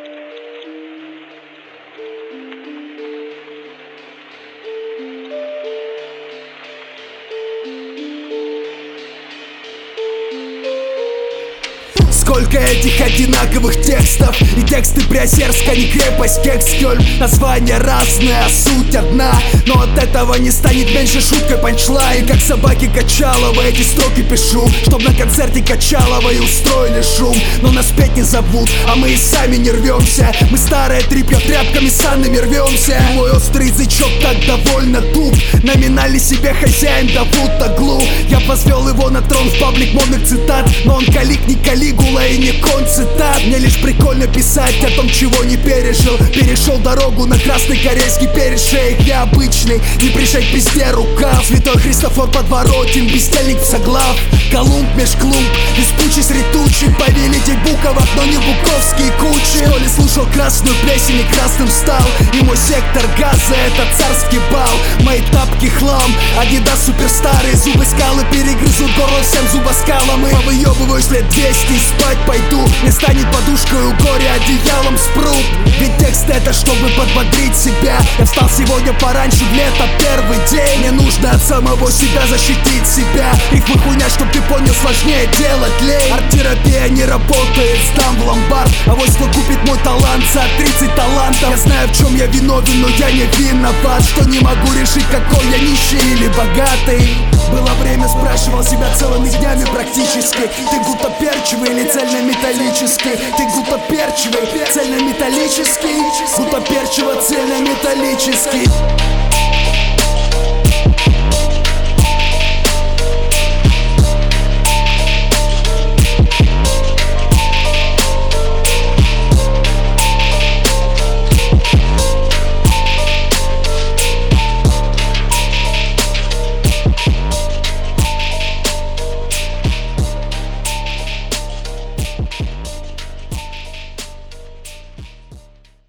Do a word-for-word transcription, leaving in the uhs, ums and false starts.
Сколько этих одинаковых текстов, и тексты Приозерска не крепость Кекскёльм. Названия разные, а суть одна, но от этого не станет меньше шуткой панчлайн. Как собаки Качалова эти строки пишу, чтоб на концерте Качаловой устроили шум. Но нас петь не зовут, а мы и сами не рвемся. Мы старые тряпья тряпками санными рвемся. Мой острый язычок так довольно туп, номинальный себе хозяин Давуд Аглу. Я возвел его на трон в паблик модных цитат, но он калик не Калигула и не кон цитат. Мне лишь прикольно писать о том, чего не пережил. Перешел дорогу на красный корейский перешейк. Я обычный, не пришей к пизде рукав. Святой Христофор Подворотен, бездельник в соглав. Колумб меж клумб, веспучий средь тучи. Повелитель буковок, но не буковские кучи. Что ли слушал красную плесень и красным стал, и мой сектор газа это царский бал. Мои тапки хлам, Адидас суперстары. Зубы скалы перегрызут горло всем зубоскалам. И повыебываюсь лет двести, спать пойду. Не станет подушкой у горя, одеялом спрут. Ведь текст это чтобы подбодрить себя. Я встал сегодня пораньше в лето, первый день. Мне нужно от самого себя защитить себя. Рифмы хуйня, чтоб ты понял, сложнее делать лень. Арт-терапия не работает, сдам в ломбард. А вот кто купит мой талант за тридцать талантов. Я знаю, в чем я виновен, но я не виноват. Что не могу решить, какой я нищий или богатый. Было время, спрашивал себя целыми днями практически. Ты гутоперчивый или цельнометаллический? Ты гутоперчивый, цельнометаллический? Гутоперчиво, цельнометаллический.